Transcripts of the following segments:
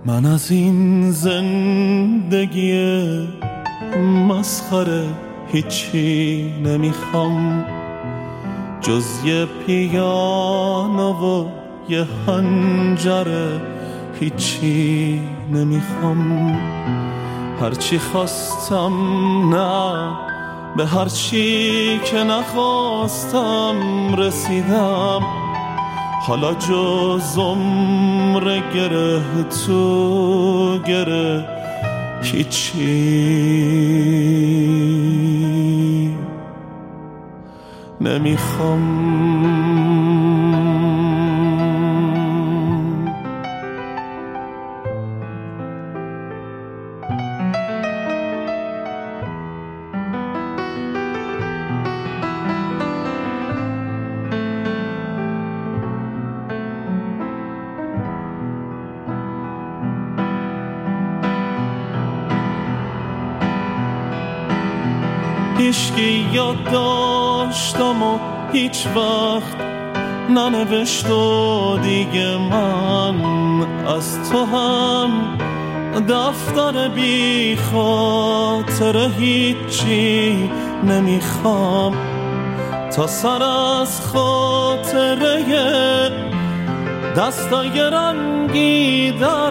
من از این زندگی مسخره هیچی نمیخوام جز یه پیانو و یه حنجره، هیچی نمیخوام. هرچی خواستم نه، به هرچی که نخواستم رسیدم. حالا جز عمر گره تو گره هیچی نمیخوام. هیچکی یاد داشتم و هیچ وقت ننوشت و دیگه من از تو هم دفتر بی خاطر هیچی نمیخوام. تا سر از خاطره دستای رنگی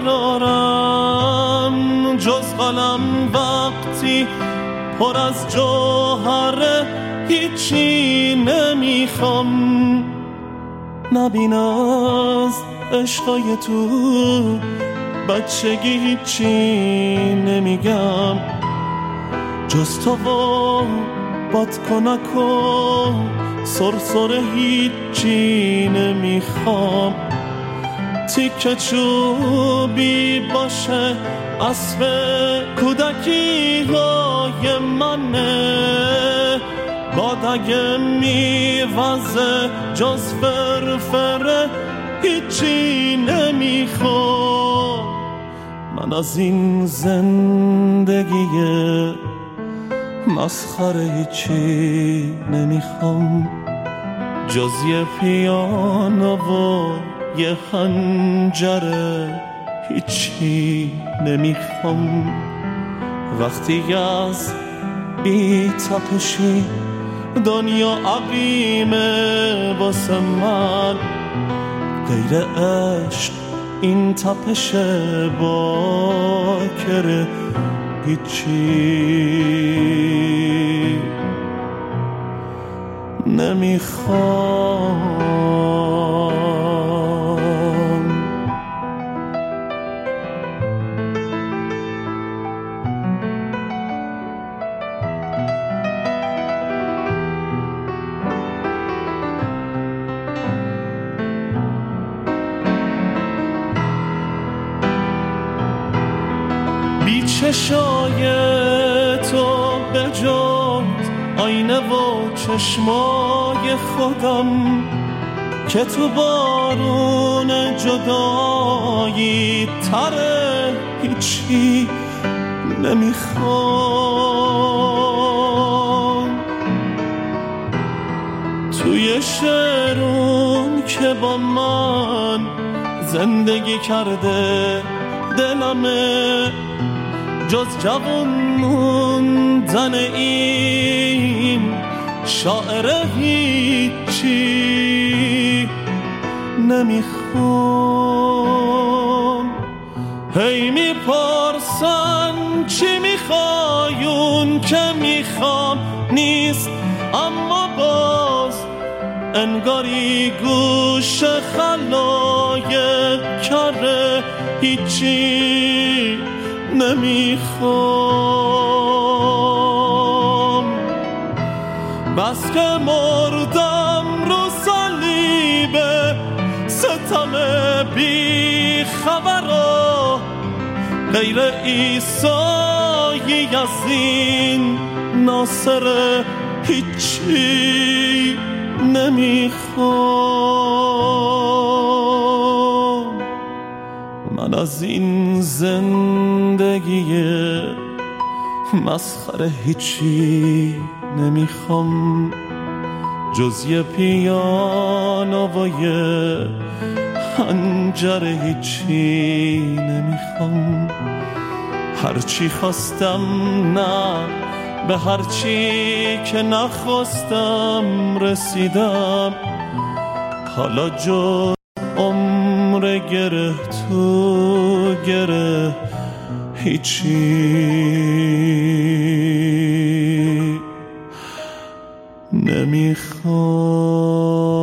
درارم، جز قلم وقتی پر از جوهره هیچی نمیخوام. نبین از عشقای تو بچگی هیچی نمیگم، جز تو و بادکنک و سرسره هیچی نمیخوام. تیکه چوبی باشه اسب کودکی های منه، باد اگه میوزه جز فرفره هیچی نمیخوام. من از این زندگی مسخره هیچی نمیخوام جز یه پیانو و یه خنجره، هیچی نمیخوام. وقتی از بی تپشی دنیا عقیمه واسه من، غیر عشق این تپش باکره هیچی نمیخوام. چشای تو به جز آینه و چشمای خودم که تو بارون جدایی تره هیچی نمیخوام. توی شعرون که با من زندگی کرده دلمه، جز جوان موندن این شاعره هیچی نمیخوام. هی میپرسن چی میخوایون که میخوام نیست، اما باز انگاری گوش خلای کره هیچی نمیخوام. بس که مردم رو صلیب ستم بی خبرا، غیر عیسی از این ناصر هیچی نمیخوام. من از این زندگی مسخره هیچی نمیخوام جز یه پیانو و یه پنجره هیچی نمیخوام، هرچی خواستم نه، به هرچی که نخواستم رسیدم. حالا جز عمر گره تو گره هیچی نمیخوام.